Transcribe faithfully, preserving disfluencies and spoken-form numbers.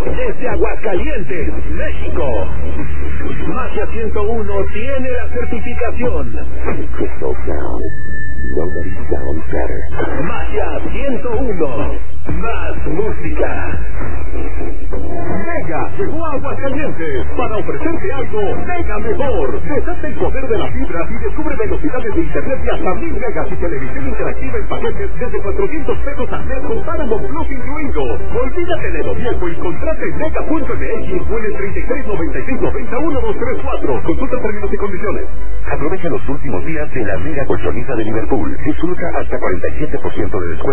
desde Aguascalientes, México. Magia ciento uno tiene la certificación. Crystal Sound. Nobody sounds better. Magia ciento uno. Más música. Mega llegó a Aguascalientes para ofrecerte algo mega mejor. Desata el poder de las fibras y descubre velocidades de internet de hasta mil megas y televisión interactiva en paquetes desde cuatrocientos pesos al mes con Paramount Plus incluido. Olvídate de lo viejo y contrate en mega punto m x o en el treinta y seis noventa y seis noventa uno dos tres cuatro. Consulta términos y condiciones. Aprovecha los últimos días de la mega colchonista de Liverpool. Disfruta hasta cuarenta y siete por ciento de descuento